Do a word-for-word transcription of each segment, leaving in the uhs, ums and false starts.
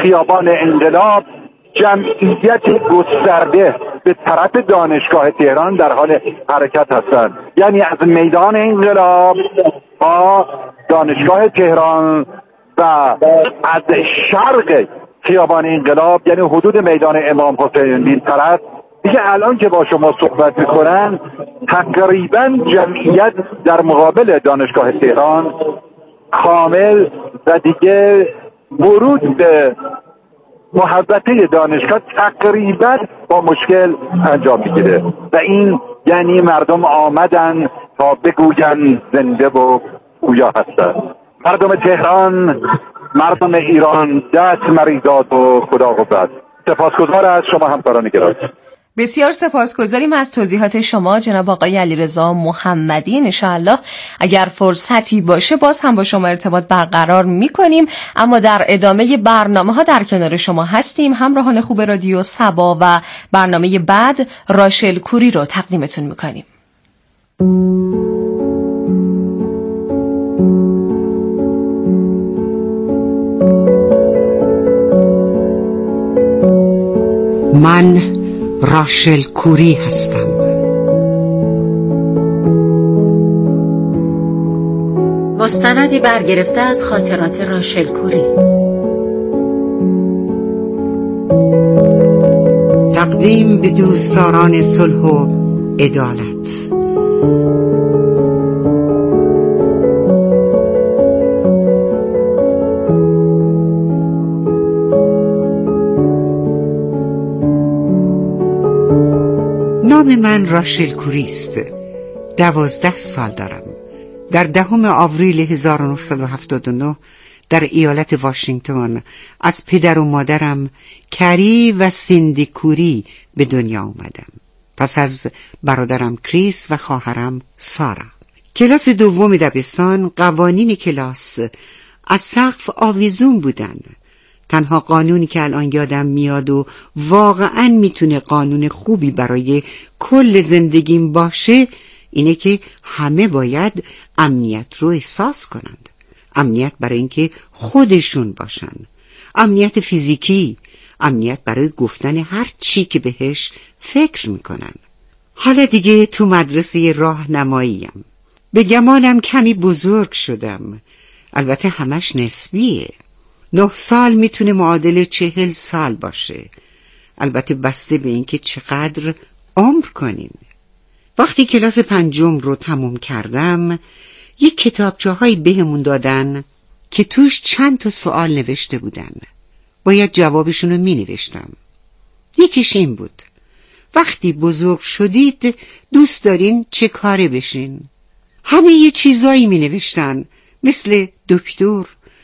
خیابان انقلاب جمعیت گسترده به طرف دانشگاه تهران در حال حرکت هستند. یعنی از میدان انقلاب با دانشگاه تهران و از شرق خیابان انقلاب یعنی حدود میدان امام حسین این طرف دیگه الان که با شما صحبت میکنن تقریبا جمعیت در مقابل دانشگاه تهران کامل و دیگه ورود به محوطه دانشگاه تقریبا با مشکل انجام میگیره و این یعنی مردم آمدن تا بگوین زنده و گویا هستند. مردم تهران، مردم ایران دست مریداد و خدا قوت. سپاسگزار از شما همکاران گرامی. بسیار سپاسگزاریم از توضیحات شما جناب آقای علیرضا محمدی. انشاءالله اگر فرصتی باشه باز هم با شما ارتباط برقرار میکنیم، اما در ادامه برنامه ها در کنار شما هستیم. همراهان خوب رادیو صبا و برنامه بعد راشل کوری رو تقدیمتون میکنیم. من راشل کوری هستم. مستندی برگرفته از خاطرات راشل کوری. تقدیم به دوستداران صلح و عدالت. نام من راشل کوری است. دوازده سال دارم. در دهم آوریل هزار و نهصد و هفتاد و نه در ایالت واشنگتن از پدر و مادرم کری و سیندی کوری به دنیا آمدم. پس از برادرم کریس و خواهرم سارا. کلاس دوم دبستان قوانین کلاس از سقف آویزون بودن. تنها قانونی که الان یادم میاد و واقعا میتونه قانون خوبی برای کل زندگیم باشه اینه که همه باید امنیت رو احساس کنند. امنیت برای اینکه خودشون باشن، امنیت فیزیکی، امنیت برای گفتن هر چی که بهش فکر میکنن. حالا دیگه تو مدرسه راهنماییم. به گمانم کمی بزرگ شدم. البته همش نسبیه. نه سال میتونه معادل چهل سال باشه، البته بسته به اینکه چقدر عمر کنیم. وقتی کلاس پنجم رو تموم کردم یک کتابچه هایی بهمون دادن که توش چند تا سوال نوشته بودن. باید جوابشون رو می نوشتم. یکیش این بود: وقتی بزرگ شدید دوست دارین چه کاره بشین؟ همه یه چیزایی می نوشتن، مثل دکتر،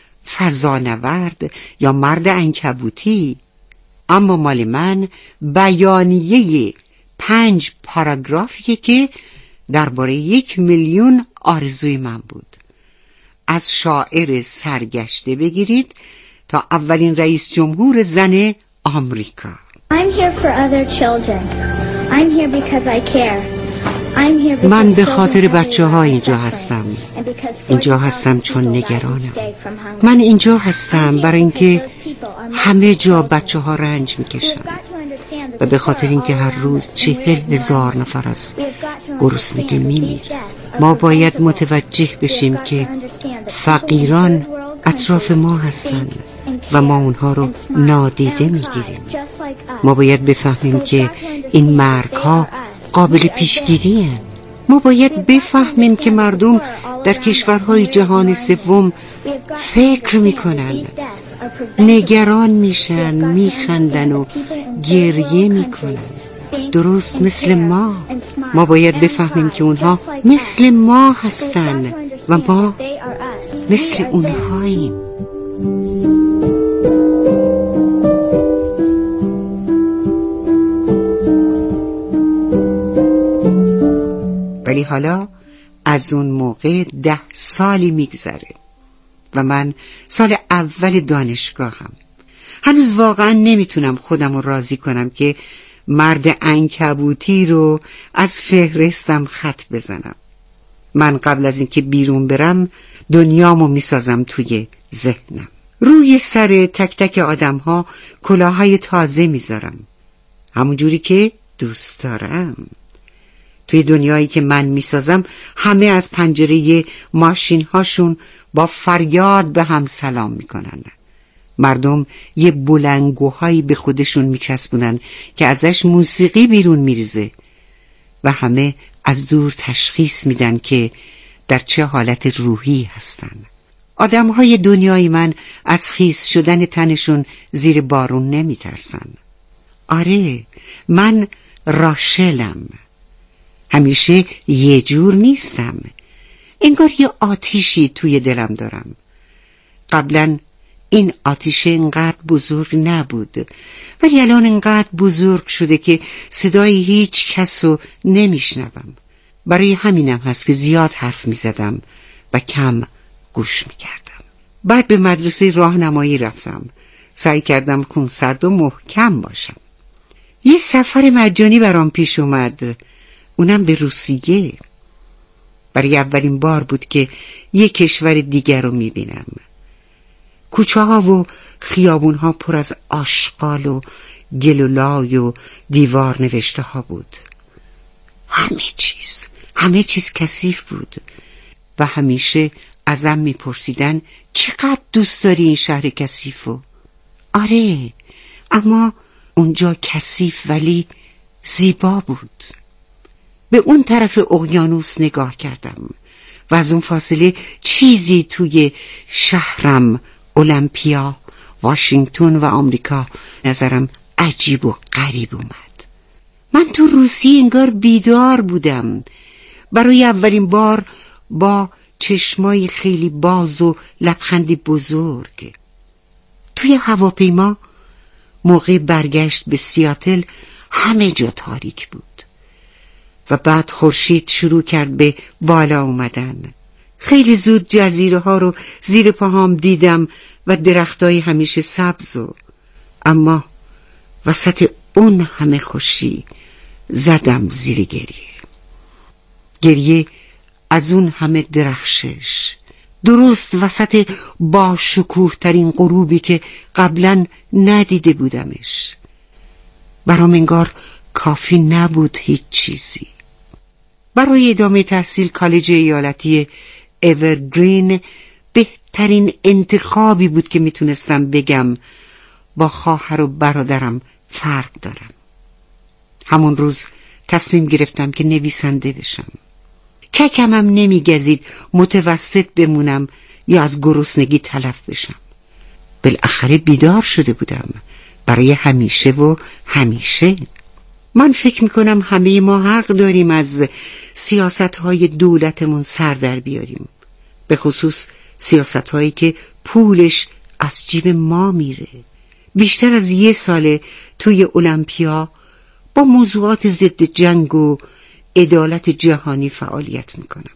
فضانورد یا مرد عنکبوتی. اما مال من بیانیه پنج پاراگرافیه که درباره یک میلیون آرزوی من بود. از شاعر سرگشته بگیرید تا اولین رئیس جمهور زن آمریکا. I'm here for other children. I'm here because I care. من به خاطر بچه ها اینجا هستم. اینجا هستم چون نگرانم. من اینجا هستم برای اینکه همه جا بچه ها رنج میکشن و به خاطر اینکه هر روز چهل هزار نفر از گرسنگی میمیرن. ما باید متوجه بشیم که فقیران اطراف ما هستن و ما اونها رو نادیده میگیریم. ما باید بفهمیم که این مرگ ها قابل پیشگیری هستند. ما باید بفهمیم که مردم در کشورهای جهان سوم فکر میکنن، نگران میشن، میخندن و گریه میکنن، درست مثل ما. ما باید بفهمیم که اونها مثل ما هستن و ما مثل اونهاییم. ولی حالا از اون موقع ده سالی میگذره و من سال اول دانشگاهم. هنوز واقعا نمیتونم خودم رو راضی کنم که مرد عنکبوتی رو از فهرستم خط بزنم. من قبل از اینکه بیرون برم دنیامو میسازم توی ذهنم. روی سر تک تک آدم ها کلاهای تازه میذارم، همون جوری که دوست دارم. توی دنیایی که من میسازم همه از پنجره ماشین هاشون با فریاد به هم سلام میکنن. مردم یه بلنگوهایی به خودشون میچسبونن که ازش موسیقی بیرون میریزه و همه از دور تشخیص میدن که در چه حالت روحی هستن. آدمهای دنیای من از خیس شدن تنشون زیر بارون نمیترسن. آره، من راشلم. همیشه یه جور نیستم. انگار یه آتیشی توی دلم دارم. قبلا این آتیش انقدر بزرگ نبود، ولی الان انقدر بزرگ شده که صدای هیچ کسو نمیشنوم. برای همینم هست که زیاد حرف میزدم و کم گوش میکردم. بعد به مدرسه راهنمایی رفتم. سعی کردم خونسرد و محکم باشم. یه سفر مجانی برام پیش اومد، اونم به روسیه. برای اولین بار بود که یه کشور دیگر رو میبینم. کوچه ها و خیابون ها پر از آشغال و گل و لای و دیوار نوشته ها بود. همه چیز همه چیز کثیف بود و همیشه ازم میپرسیدن چقدر دوست داری این شهر کثیفو؟ آره، اما اونجا کثیف ولی زیبا بود. به اون طرف اقیانوس نگاه کردم و از اون فاصله چیزی توی شهرم، المپیا، واشنگتن و آمریکا نظرم عجیب و غریب اومد. من تو روسیه انگار بیدار بودم. برای اولین بار با چشمای خیلی باز و لبخندی بزرگ. توی هواپیما موقع برگشت به سیاتل همه جا تاریک بود و بعد خورشید شروع کرد به بالا اومدن. خیلی زود جزیره ها رو زیر پاهام دیدم و درختای همیشه سبز و اما وسط اون همه خوشی زدم زیر گریه. گریه از اون همه درخشش، درست وسط با شکوه ترین غروبی که قبلا ندیده بودمش. برام انگار کافی نبود هیچ چیزی. برای ادامه تحصیل کالج ایالتی اورگرین بهترین انتخابی بود که میتونستم بگم. با خواهر و برادرم فرق دارم. همون روز تصمیم گرفتم که نویسنده بشم. ککمم نمیگزید متوسط بمونم یا از گرسنگی تلف بشم. بالاخره بیدار شده بودم برای همیشه و همیشه. من فکر میکنم همه ما حق داریم از سیاست‌های دولتمون سر در بیاریم، به خصوص سیاست‌هایی که پولش از جیب ما میره. بیشتر از یه ساله توی المپیا با موضوعات ضد جنگ و عدالت جهانی فعالیت میکنم،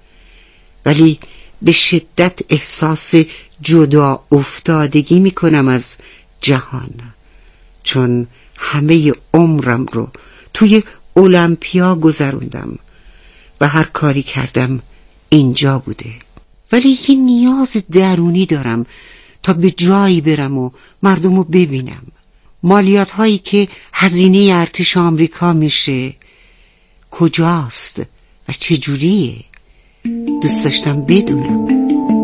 ولی به شدت احساس جدا افتادگی میکنم از جهان، چون همه عمرم رو توی المپیا گذروندم و هر کاری کردم اینجا بوده. ولی یه نیاز درونی دارم تا به جایی برم و مردم رو ببینم. مالیات هایی که هزینه ارتش آمریکا میشه کجاست و چجوریه؟ دوست داشتم بدونم.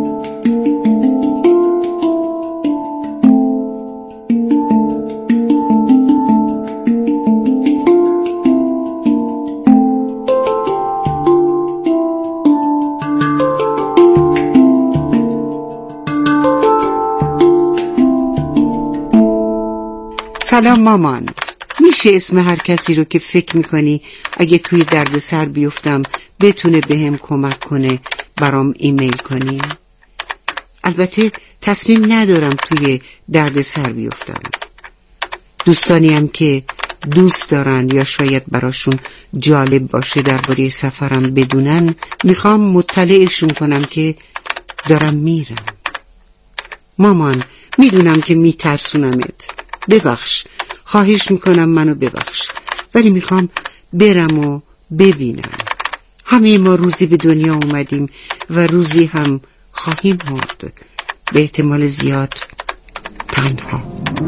سلام مامان، میشه اسم هر کسی رو که فکر میکنی اگه توی درد سر بیفتم بتونه بهم کمک کنه برام ایمیل کنی؟ البته تصمیم ندارم توی درد سر بیفتم. دوستانی هم که دوست دارن یا شاید براشون جالب باشه درباره سفرم بدونن، میخوام مطلعشون کنم که دارم میرم. مامان، میدونم که میترسونمت، ببخش، خواهش میکنم منو ببخش، ولی میخوام برم و ببینم. همه ما روزی به دنیا اومدیم و روزی هم خواهیم مرد. به احتمال زیاد تنها.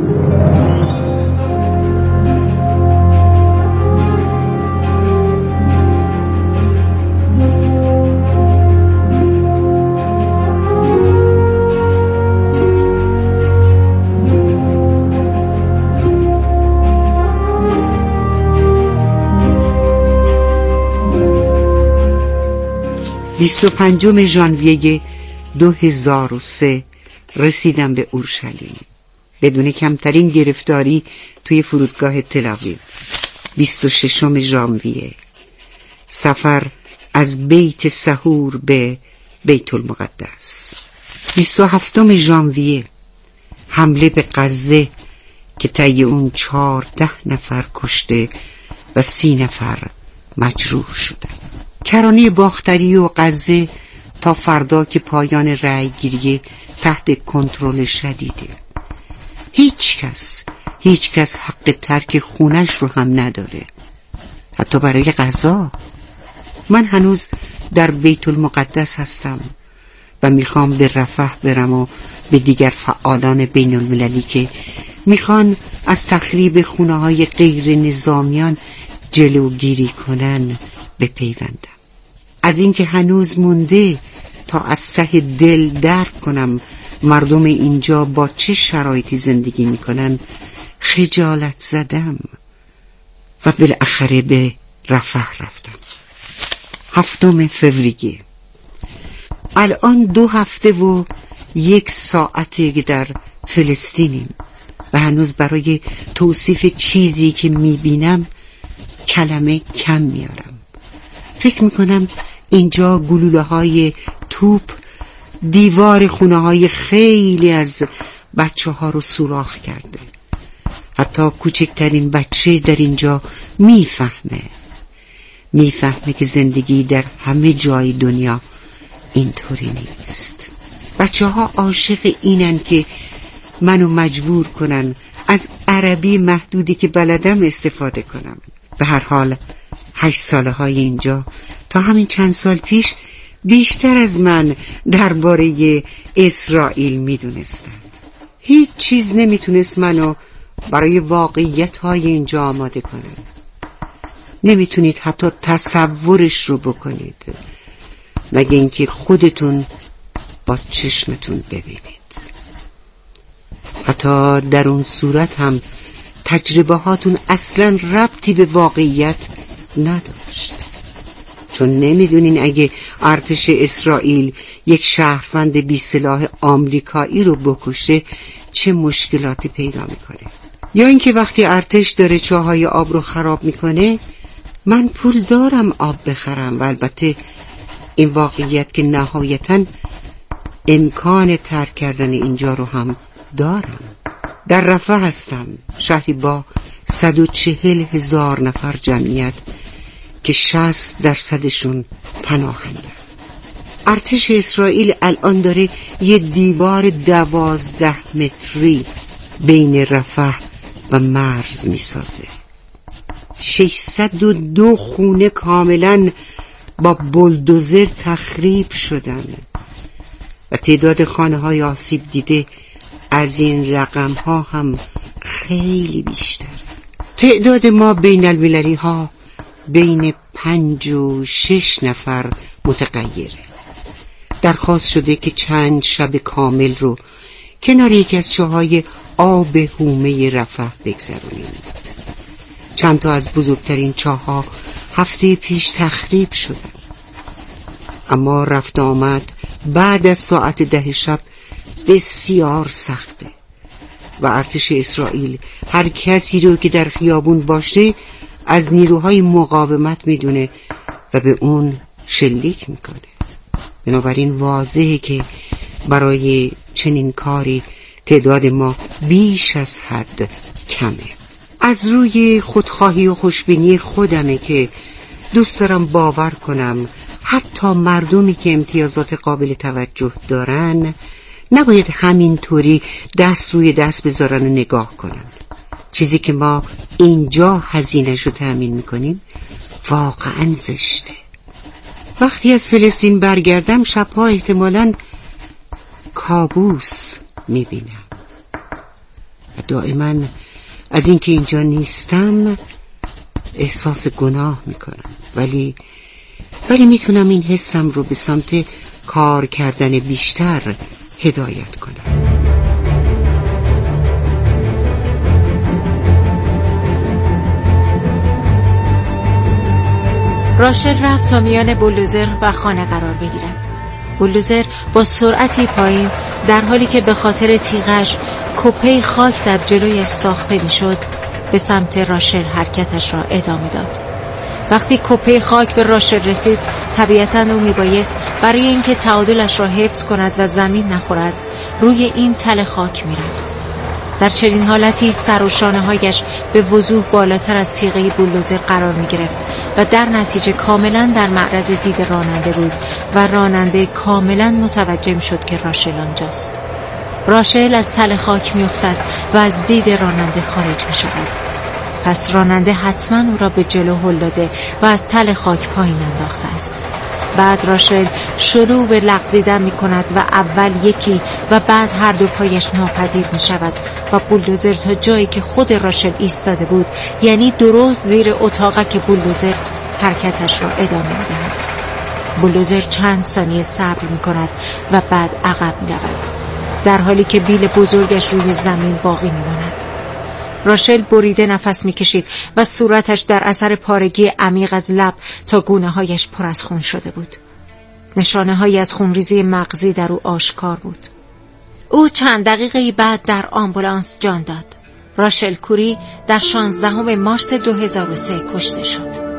بیست و پنجم ژانویه دو هزار و سه رسیدم به اورشلیم بدون کمترین گرفتاری توی فرودگاه تل‌آویو. بیست و ششم ژانویه سفر از بیت سحور به بیت المقدس. بیست و هفتم ژانویه حمله به غزه که طی اون چهارده نفر کشته و سی نفر مجروح شدن. کرانه باختری و غزه تا فردا که پایان رأی گیری تحت کنترل شدیده. هیچ کس هیچ کس حق ترک خونش رو هم نداره، حتی برای غذا. من هنوز در بیت المقدس هستم و میخوام به رفح برم و به دیگر فعالان بین المللی که میخوان از تخریب خونه های غیر نظامیان جلوگیری کنن بپیوندم. از اینکه هنوز مونده تا از ته دل درک کنم مردم اینجا با چه شرایطی زندگی میکنن خجالت زدم و بالاخره به رفح رفتم. هفتم فوریه الان دو هفته و یک ساعته که در فلسطینیم و هنوز برای توصیف چیزی که میبینم کلمه کم میارم. فکر میکنم اینجا گلوله های توپ دیوار خونه های خیلی از بچه ها رو سوراخ کرده. حتی کوچکترین بچه در اینجا میفهمه میفهمه که زندگی در همه جای دنیا اینطوری نیست. بچه ها عاشق اینن که منو مجبور کنن از عربی محدودی که بلدم استفاده کنم. به هر حال هشت ساله های اینجا تا همین چند سال پیش بیشتر از من درباره اسرائیل میدونستن. هیچ چیز نمیتونست منو برای واقعیت های اینجا آماده کنه. نمیتونید حتی تصورش رو بکنید مگه اینکه خودتون با چشمتون ببینید. حتی در اون صورت هم تجربه هاتون اصلا ربطی به واقعیت نداشت، چون نمیدونین اگه ارتش اسرائیل یک شهروند بی سلاح آمریکایی رو بکشه چه مشکلاتی پیدا میکنه، یا اینکه وقتی ارتش داره چاهای آب رو خراب میکنه من پول دارم آب بخرم و البته این واقعیت که نهایتاً امکان ترک کردن اینجا رو هم دارم. در رفح هستم، شهری با صد و چهل هزار نفر جمعیت که شصت درصدشون پناهنده. ارتش اسرائیل الان داره یه دیوار دوازده متری بین رفح و مرز میسازه. ششصد و دو خونه کاملا با بلدوزر تخریب شدن و تعداد خانه های آسیب دیده از این رقم ها هم خیلی بیشتر. تعداد ما بین المللی ها بین پنج و شش نفر متغیره. درخواست شده که چند شب کامل رو کنار یکی از چاهای آب هومه رفح بگذرونیم. چند تا از بزرگترین چاها هفته پیش تخریب شدن، اما رفت آمد بعد از ساعت ده شب بسیار سخته و ارتش اسرائیل هر کسی رو که در خیابون باشه از نیروهای مقاومت میدونه و به اون شلیک میکنه. بنابراین واضحه که برای چنین کاری تعداد ما بیش از حد کمه. از روی خودخواهی و خوشبینی خودمه که دوست دارم باور کنم حتی مردمی که امتیازات قابل توجه دارن نباید همینطوری دست روی دست بذارن و نگاه کنن. چیزی که ما اینجا هزینه‌شو تأمین میکنیم واقعا زشته. وقتی از فلسطین برگردم شبها احتمالاً کابوس میبینم و دائما از اینکه اینجا نیستم احساس گناه میکنم، ولی ولی میتونم این حسم رو به سمت کار کردن بیشتر هدایت کنم. راشل رفت تا میان بولدوزر و خانه قرار بگیرد. بولدوزر با سرعتی پایین در حالی که به خاطر تیغش کپه خاک در جلویش ساخته میشد به سمت راشل حرکتش را ادامه داد. وقتی کپه خاک به راشل رسید طبیعتاً او میبایست برای اینکه تعادلش را حفظ کند و زمین نخورد روی این تل خاک میرفت. در چنین حالتی سر و شانه هایش به وضوح بالاتر از تیغه بولدوزر قرار می گرفت و در نتیجه کاملا در معرض دید راننده بود و راننده کاملا متوجه می شد که راشل آنجاست. راشل از تل خاک می افتد و از دید راننده خارج می شود. پس راننده حتما او را به جلو هل داده و از تل خاک پایین انداخته است. بعد راشل شروع به لغزیدن می کند و اول یکی و بعد هر دو پایش ناپدید می شود و بولدوزر تا جایی که خود راشل ایستاده بود، یعنی درست زیر اتاقک بولدوزر، حرکتش را ادامه می دهد. بولدوزر چند ثانیه صبر می کند و بعد عقب می رود، در حالی که بیل بزرگش روی زمین باقی می ماند. راشل بریده نفس می کشید و صورتش در اثر پارگی عمیق از لب تا گونه هایش پر از خون شده بود. نشانه هایی از خونریزی مغزی در او آشکار بود. او چند دقیقه بعد در آمبولانس جان داد. راشل کوری در شانزدهم مارس دو هزار و سه کشته شد.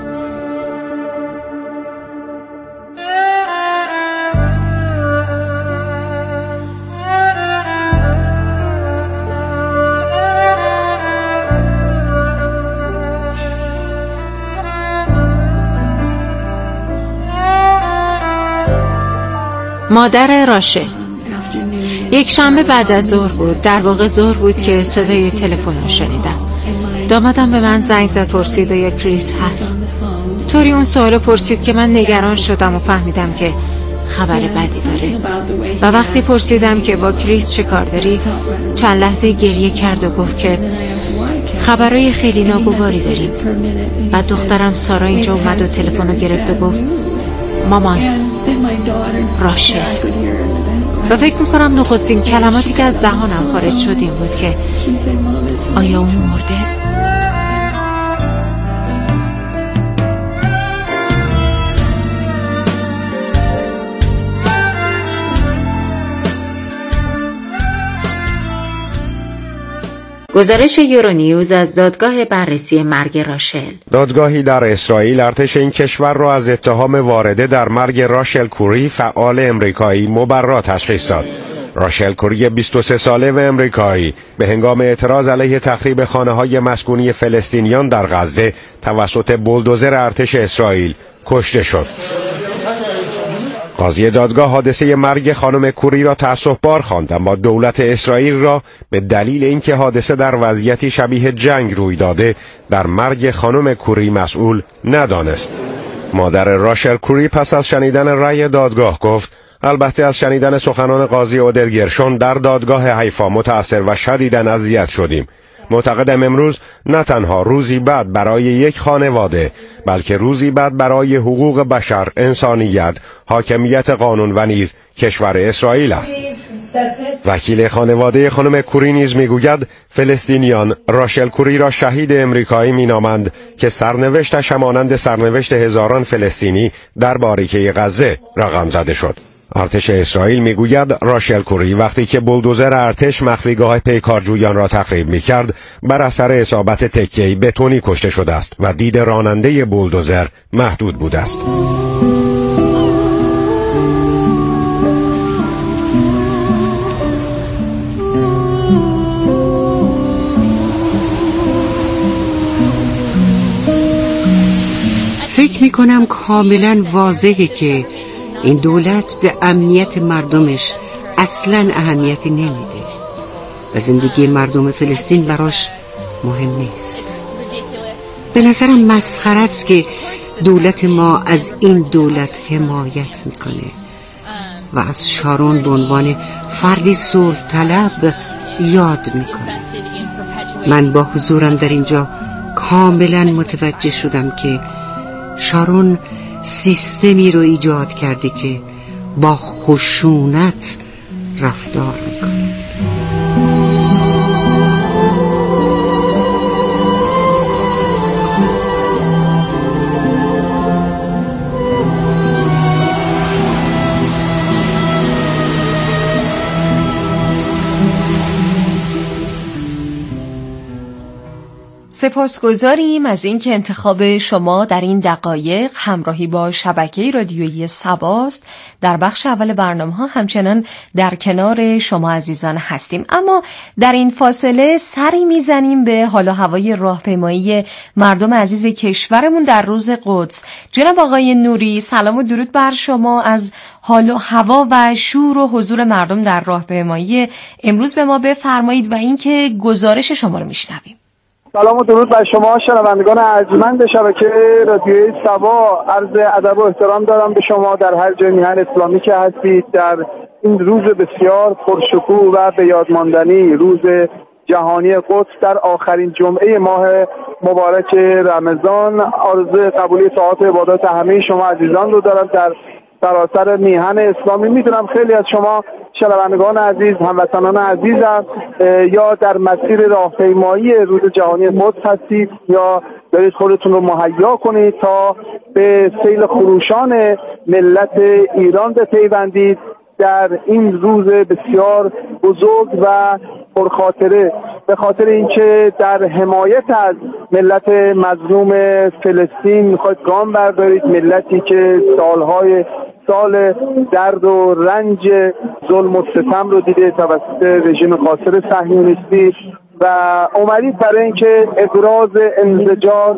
مادر راشل. یک شنبه بعد از ظهر بود، در واقع ظهر بود که صدای تلفن رو شنیدم. دامادم به من زنگ زد، پرسید یا کریس هست. طوری اون سوالو پرسید که من نگران شدم و فهمیدم که خبر بدی داره. و وقتی پرسیدم که با کریس چه کار داری، چند لحظه گریه کرد و گفت که خبرای خیلی ناگواری داریم. بعد دخترم سارا اینجا اومد و تلفن رو گرفت و گفت مامان، راشل. و فکر میکنم نخستین کلماتی که از دهانم خارج شد این بود که آیا اون مرده؟ گزارش یورونیوز از دادگاه بررسی مرگ راشل. دادگاهی در اسرائیل ارتش این کشور را از اتهام وارده در مرگ راشل کوری فعال امریکایی مبرا تشخیص داد. راشل کوری بیست و سه ساله و امریکایی به هنگام اعتراض علیه تخریب خانه‌های مسکونی فلسطینیان در غزه توسط بولدوزر ارتش اسرائیل کشته شد. قاضی دادگاه حادثه مرگ خانم کوری را تأسف‌بار خواند، اما دولت اسرائیل را به دلیل اینکه حادثه در وضعیتی شبیه جنگ روی داده در مرگ خانم کوری مسئول ندانست. مادر راشل کوری پس از شنیدن رأی دادگاه گفت البته از شنیدن سخنان قاضی اودل گرشون در دادگاه حیفا متأثر و شدیداً اذیت شدیم. معتقدم امروز نه تنها روزی بعد برای یک خانواده، بلکه روزی بعد برای حقوق بشر، انسانیت، حاکمیت قانون و نیز کشور اسرائیل است. وکیل خانواده خانم کوری نیز میگوید فلسطینیان راشل کوری را شهید امریکایی مینامند که سرنوشتش همانند سرنوشت هزاران فلسطینی در باریکه غزه رقم زده شد. ارتش اسرائیل میگوید راشل کوری وقتی که بولدوزر ارتش مخفیگاه پیکارجویان را تخریب میکرد بر اثر اصابت تکه‌ای بتونی کشته شده است و دید راننده بولدوزر محدود بوده است. فکر میکنم کاملا واضحه که این دولت به امنیت مردمش اصلا اهمیتی نمیده و زندگی مردم فلسطین براش مهم نیست. به نظرم مسخره است که دولت ما از این دولت حمایت میکنه و از شارون به عنوان فردی صلح طلب یاد میکنه. من با حضورم در اینجا کاملا متوجه شدم که شارون سیستمی رو ایجاد کرده که با خشونت رفتار میکنه. سپاسگزاریم از اینکه انتخاب شما در این دقایق همراهی با شبکه رادیویی سباست. در بخش اول برنامه ها همچنان در کنار شما عزیزان هستیم، اما در این فاصله سری میزنیم به حال و هوای راهپیمایی مردم عزیز کشورمون در روز قدس. جناب آقای نوری، سلام و درود بر شما. از حال و هوا و شور و حضور مردم در راهپیمایی امروز به ما بفرمایید و اینکه گزارش شما رو میشنویم. سلام و درود بر شما شنوندگان ارجمند شبکه رادیویی سبا. عرض ادب و احترام دارم به شما در هر جای میهن اسلامی که هستید. در این روز بسیار پرشکوه و به یاد ماندنی، روز جهانی قدس، در آخرین جمعه ماه مبارک رمضان، آرزوی قبولی طاعات و عبادات همه شما عزیزان رو دارم در سراسر میهن اسلامی. میدونم خیلی از شما شنوندگان عزیز، هموطنان عزیزم، یا در مسیر راهپیمایی روز جهانی قدس هستید یا دارید خودتون رو مهیا کنید تا به سیل خروشان ملت ایران بپیوندید در این روز بسیار بزرگ و پرخاطره، به خاطر اینکه در حمایت از ملت مظلوم فلسطین میخواید گام بردارید. ملتی که سالهای سال درد و رنج ظلم و ستم رو دیده توسط رژیم قاصر صهیونیستی و اومدید برای اینکه ابراز انزجار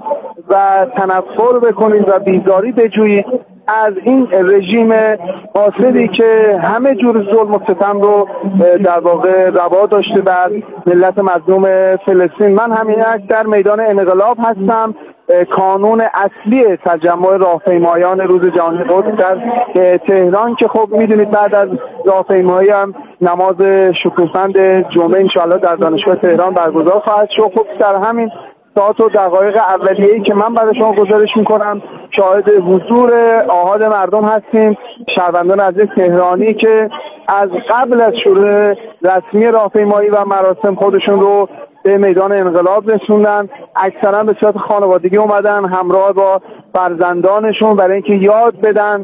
و تنفر بکنید و بیزاری بجویید از این رژیم قاصری که همه جور ظلم و ستم رو در واقع روا داشته بر ملت مظلوم فلسطین. من همین در میدان انقلاب هستم. کانون اصلی تجمع راهپیمایان روز جهانی قدس در تهران که خب میدونید بعد از راهپیمایی هم نماز شکوفند جمعه انشاءالله در دانشگاه تهران برگزار خواهد شد. خب در همین ساعت و دقایق اولیه‌ای که من برای شما گزارش میکنم شاهد حضور آحاد مردم هستیم، شهروندان عزیز تهرانی که از قبل از شروع رسمی راهپیمایی و مراسم خودشون رو به میدان انقلاب رسوندن. اکثرا به صورت خانوادگی اومدن همراه با فرزندانشون برای اینکه یاد بدن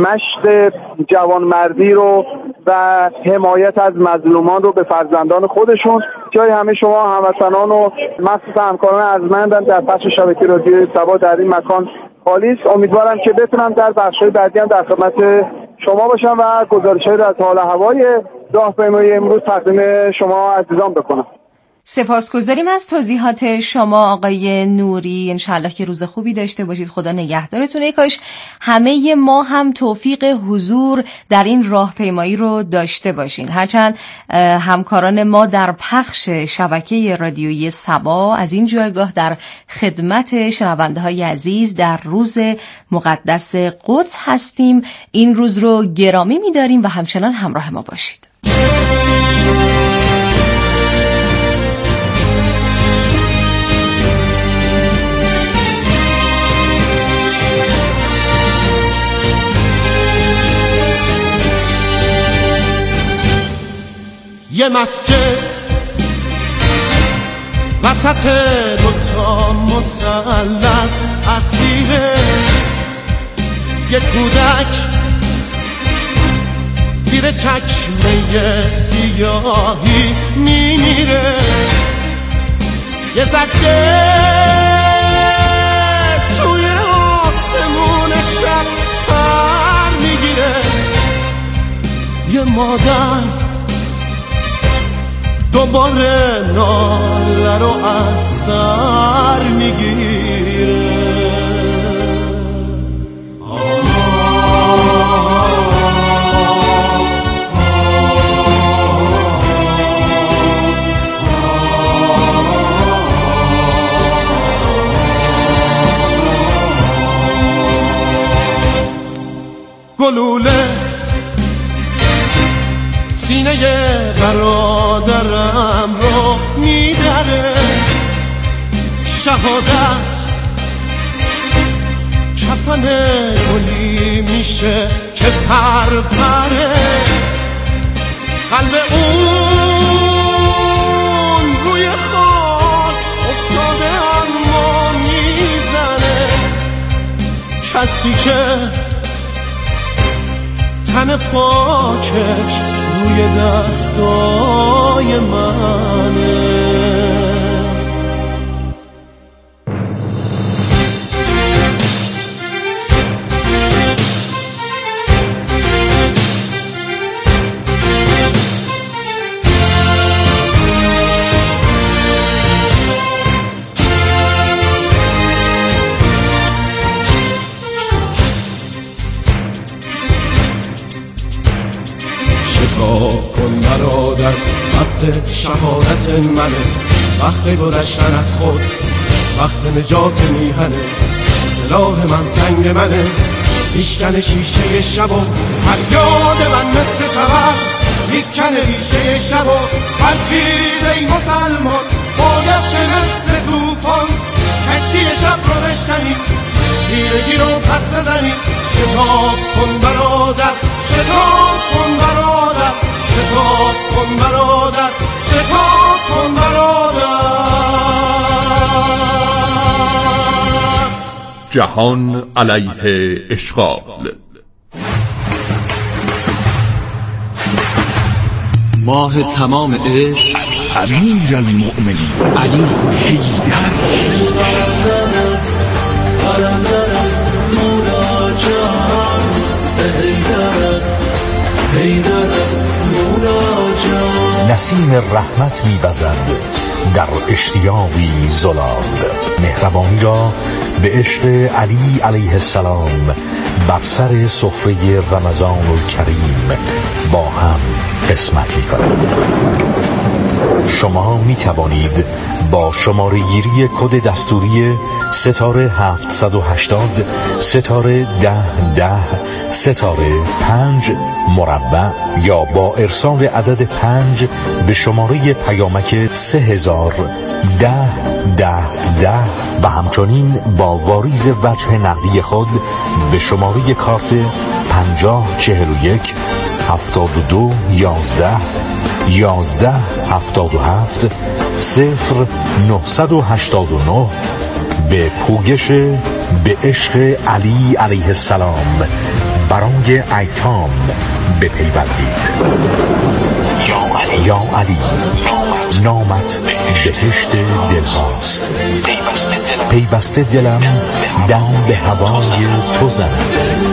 مشق جوانمردی رو و حمایت از مظلومان رو به فرزندان خودشون. جای همه شما هموطنان و مخصوصا همکاران ارجمندم در بخش شبکه رادیویی سبا در این مکان خالی است. امیدوارم که بتونم در بخش‌های بعدی هم در خدمت شما باشم و گزارش‌هایی از حال هوای راهپیمایی امروز تقدیم شما عزیزان بکنم. سپاسگزاریم از توضیحات شما آقای نوری. انشالله که روز خوبی داشته باشید. خدا نگهدارتون. ای کاش همه ما هم توفیق حضور در این راهپیمایی رو داشته باشین. هرچند همکاران ما در پخش شبکه رادیویی سبا از این جایگاه در خدمت شنونده های عزیز در روز مقدس قدس هستیم. این روز رو گرامی می‌داریم و همچنان همراه ما باشید. یه مسجد وسط دوتا مثلث اسیره، یه کودک زیر چکمه سیاهی میمیره، یه زجه توی آسمون شب پر میگیره، یه مادر دوباره ناله رو از سر میگیره. گلوله سینه برادرم رو میدره. شهادت کفن گلی میشه که پر پره، قلب اون روی خاک افتاده اما میزنه. کسی که تن پاکش روی دستای منه. کن برادر وقت شهادت منه، وقت گذشتن از خود، وقت نجات میهنه. سلاح من سنگ منه، میشکنه شیشه شب و فریاد من مثل تبر میکنه ریشه شب و برخیز ای مسلمان، باید که مثل توفان کشتی شب رو بشکنی، تیرگی رو پس بزنی. شتاب کن برادر، شتاب کن برادر، شتاب کن برادر، شتاب کن برادر. جهان علیه اشغال. ماه تمام عشق، امیر المؤمنین علی حیدر. نسیم رحمت می‌وزد در اشتیاقی زلال، مهربانی را به عشق علی علیه السلام بر سر سفره رمضان الکریم با هم قسمت می‌کنند. شما می توانید با شماره گیری کد دستوری ستاره هفتصد و هشتاد ستاره ده ده ستاره پنج مربع یا با ارسال عدد پنج به شماره پیامک سه هزار ده ده ده و همچنین با واریز وجه نقدی خود به شماره کارت پنجاه چهل و یک هفتاد و دو یازده یازده هفتاد و هفت صفر نهصد و هشتاد و نه به پوگش به عشق علی علیه السلام برای ایتام بپیوندید. یا علی, یا علی نامت بهشت دل هاست، پیوسته دلم دم به هوای تو زند.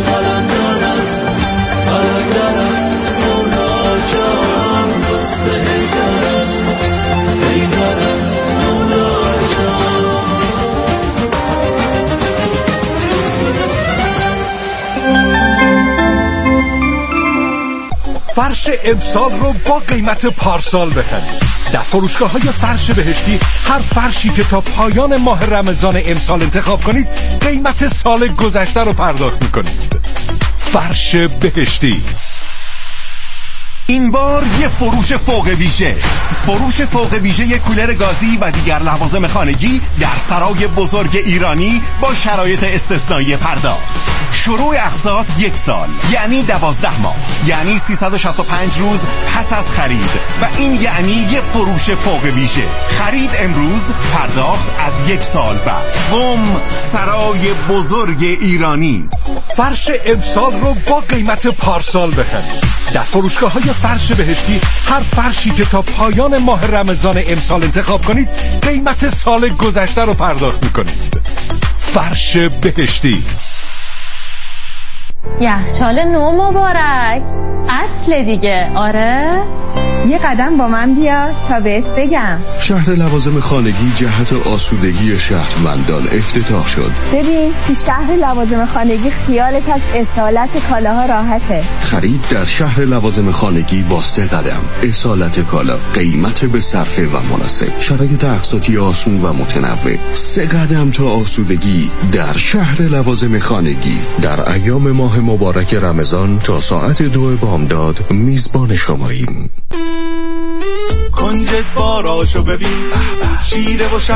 فرش امسال رو با قیمت پارسال بخرید. در فروشگاه‌های فرش بهشتی هر فرشی که تا پایان ماه رمضان امسال انتخاب کنید قیمت سال گذشته رو پرداخت می‌کنید. فرش بهشتی. این بار یه فروش فوق ویژه، فروش فوق ویژه یک کولر گازی و دیگر لوازم خانگی در سرای بزرگ ایرانی با شرایط استثنایی پرداخت. شروع اقساط یک سال یعنی دوازده ماه، یعنی سیصد و شصت و پنج روز پس از خرید و این یعنی یه فروش فوق ویژه. خرید امروز، پرداخت از یک سال بعد. قم سرای بزرگ ایرانی. فرش امسال رو با قیمت پارسال بخرید. در فروشگاه‌های فرش بهشتی هر فرشی که تا پایان ماه رمضان امسال انتخاب کنید قیمت سال گذشته رو پرداخت می‌کنید. فرش بهشتی. یخچال نو مبارک، اصل دیگه. آره یه قدم با من بیا تا بهت بگم. شهر لوازم خانگی جهت آسودگی شهروندان افتتاح شد. ببین تو شهر لوازم خانگی خیالت از اصالت کالاها راحته. خرید در شهر لوازم خانگی با سه قدم. اصالت کالا، قیمت به صرفه و مناسب، شرایط اقساطی آسون و متنوع. سه قدم تا آسودگی در شهر لوازم خانگی. در ایام ماه مبارک رمضان تا ساعت دو بامداد میزبان شماییم. کنجد باراشو ببین، شیره و